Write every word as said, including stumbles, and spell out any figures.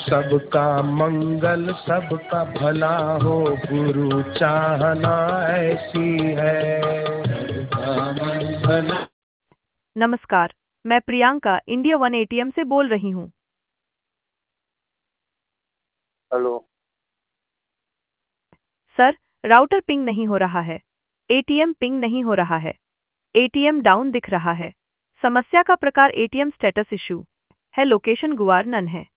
सबका मंगल सबका भला हो, गुरु चाहना ऐसी है। सबका मंगल। नमस्कार, मैं प्रियंका इंडिया वन एटीएम से बोल रही हूँ। हेलो। सर, राउटर पिंग नहीं हो रहा है। एटीएम पिंग नहीं हो रहा है। एटीएम डाउन दिख रहा है। समस्या का प्रकार एटीएम स्टेटस इशू है। लोकेशन गुआर नन है।